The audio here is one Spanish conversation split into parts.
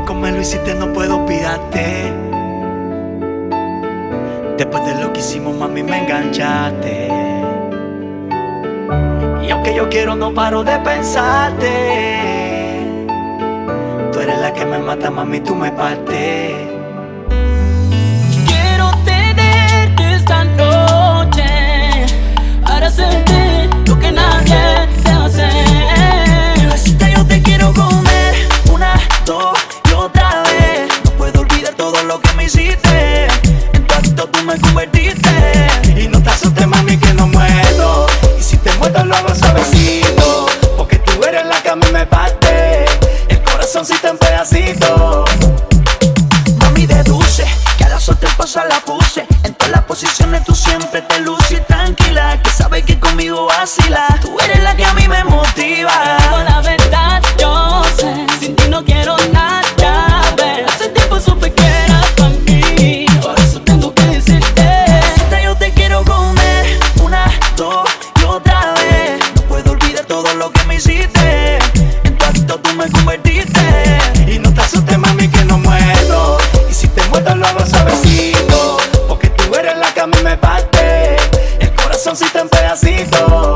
como me lo hiciste no puedo olvidarte. Después de lo que hicimos, mami, me enganchaste. Y aunque yo quiero, no paro de pensarte. Tú eres la que me mata, mami, tú me partes. Quiero tenerte esta noche para hacerte lo que nadie te hace. Bebecita, yo te quiero comer una, dos y otra vez. No puedo olvidar todo lo que me hiciste. En tu acto tú me convertiste. Y no te asustes, mami, que no muero. Y si te muerdo lo hago suavecito, porque tú eres la que a mí me parte el corazoncito en pedacitos. Mami, deduce que a la suerte pasa la puse. En todas las posiciones tú siempre te luces tranquila, que sabes que conmigo vacila. Tú eres la que a mí me motiva. Digo la verdad, yo sé, sin ti no quiero nada. Ver, hace tiempo supe que eras para mí, por eso tengo que decirte. Bebecita, yo te quiero comer una, dos y otra vez. No puedo olvidar todo lo que me hiciste. En tu acto tú me convertiste. Y no te asustes, mami, que no muero. Y si te muerdo lo hago suavecito, porque tú eres la que a mí me parte el corazoncito en pedacitos.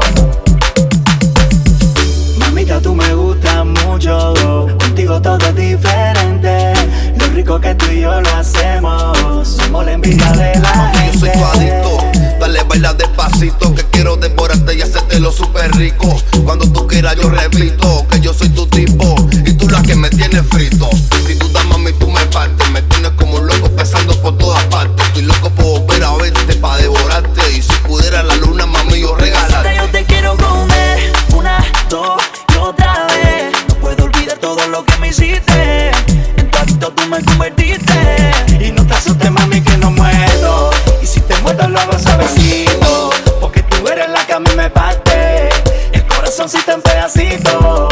Mamita, tú me gustas mucho, contigo todo es diferente. Lo rico que tú y yo lo hacemos, somos la envidia de la gente. Yo soy tu adicto, dale, baila despacito, que quiero devorarte y hacértelo súper rico. Cuando tú quieras yo repito que yo soy tu tipo y tú la que me tienes frito. Sin duda, mami, tú me partes, me tienes como un loco pensando por todas partes. Estoy loco por volver a verte, pa' devorarte. Y si pudiera la luna, mami, yo regalarte. Yo te quiero comer una, dos y otra vez. No puedo olvidar todo lo que me hiciste. En tu acto tú me convertiste. Y no te asustes, mami, que no muero. Y si te muerdo lo hago suavecito, porque tú eres la que a mí me parte el corazoncito en pedacitos.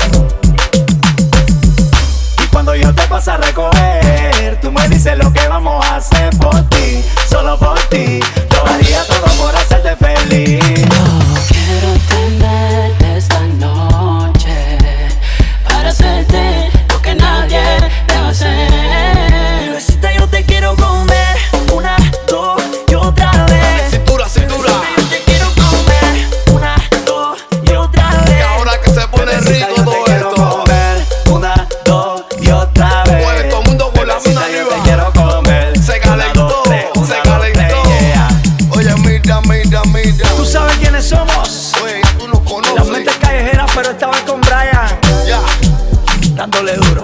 Y cuando yo te paso a recoger, tú me dices lo que vamos a hacer por ti, solo por ti. Yo haría todo por hacerte feliz. Quiero tenerte esta noche para hacerte lo que nadie te hace. Bebecita, yo te quiero comer una, dos y otra vez. Cintura, cintura, Yo te quiero comer una, dos y otra vez. y ahora que se pone Bebecita, rico yo te todo quiero esto. comer una, dos y otra vez. Mueve todo el mundo con la mano Bebecita, yo arriba. te quiero comer. Se calentó, se calentó. Yeah. Oye, mira, mira, mira. ¿Tú sabes quiénes somos? Oye, tú nos Las conoces. mentes callejeras, pero esta vez con Brian, Ya. dándole duro.